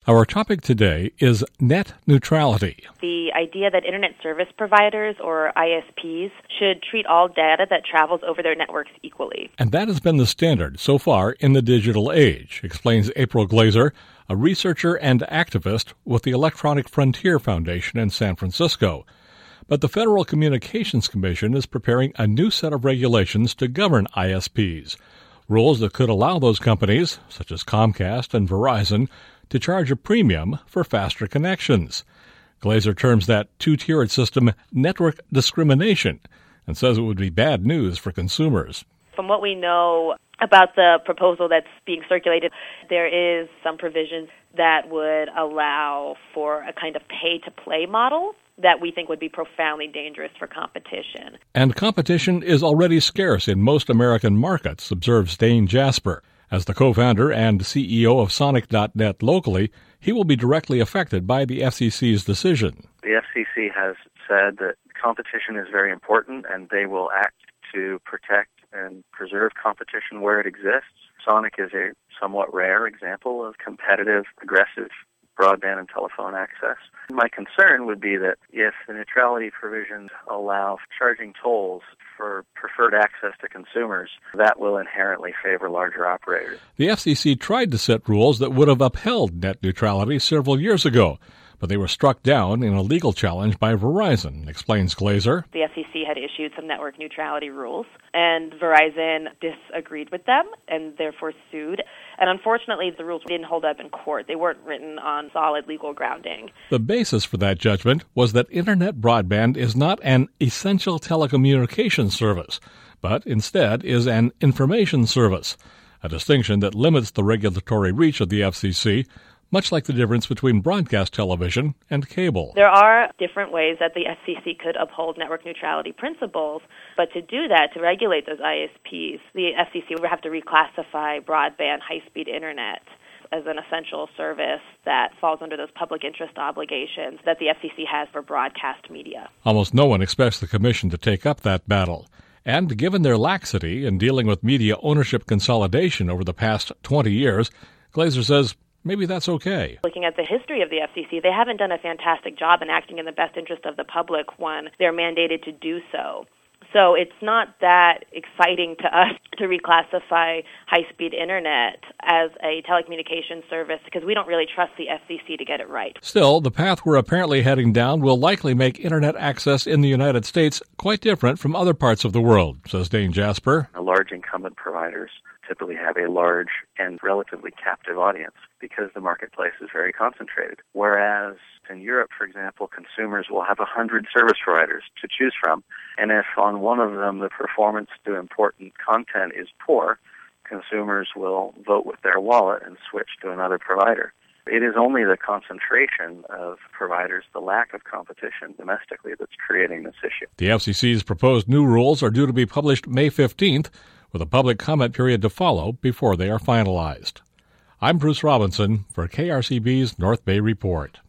Our topic today is net neutrality. The idea that Internet service providers, or ISPs, should treat all data that travels over their networks equally. And that has been the standard so far in the digital age, explains April Glaser, a researcher and activist with the Electronic Frontier Foundation in San Francisco. But the Federal Communications Commission is preparing a new set of regulations to govern ISPs, rules that could allow those companies, such as Comcast and Verizon, to charge a premium for faster connections. Glaser terms that two-tiered system network discrimination and says it would be bad news for consumers. From what we know about the proposal that's being circulated, there is some provisions that would allow for a kind of pay-to-play model that we think would be profoundly dangerous for competition. And competition is already scarce in most American markets, observes Dane Jasper. As the co-founder and CEO of Sonic.net locally, he will be directly affected by the FCC's decision. The FCC has said that competition is very important, and they will act to protect and preserve competition where it exists. Sonic is a somewhat rare example of competitive, aggressive broadband and telephone access. My concern would be that if the neutrality provisions allow charging tolls for preferred access to consumers, that will inherently favor larger operators. The FCC tried to set rules that would have upheld net neutrality several years ago, but they were struck down in a legal challenge by Verizon, explains Glaser. The FCC had issued some network neutrality rules, and Verizon disagreed with them and therefore sued. And unfortunately, the rules didn't hold up in court. They weren't written on solid legal grounding. The basis for that judgment was that Internet broadband is not an essential telecommunications service, but instead is an information service, a distinction that limits the regulatory reach of the FCC, much like the difference between broadcast television and cable. There are different ways that the FCC could uphold network neutrality principles, but to do that, to regulate those ISPs, the FCC would have to reclassify broadband high-speed Internet as an essential service that falls under those public interest obligations that the FCC has for broadcast media. Almost no one expects the Commission to take up that battle. And given their laxity in dealing with media ownership consolidation over the past 20 years, Glaser says maybe that's okay. Looking at the history of the FCC, they haven't done a fantastic job in acting in the best interest of the public when they're mandated to do so. So it's not that exciting to us to reclassify high-speed Internet as a telecommunications service because we don't really trust the FCC to get it right. Still, the path we're apparently heading down will likely make Internet access in the United States quite different from other parts of the world, says Dane Jasper. The large incumbent providers typically have a large and relatively captive audience because the marketplace is very concentrated. Whereas in Europe, for example, consumers will have 100 service providers to choose from, and if on one of them the performance to important content is poor, consumers will vote with their wallet and switch to another provider. It is only the concentration of providers, the lack of competition domestically, that's creating this issue. The FCC's proposed new rules are due to be published May 15th, with a public comment period to follow before they are finalized. I'm Bruce Robinson for KRCB's North Bay Report.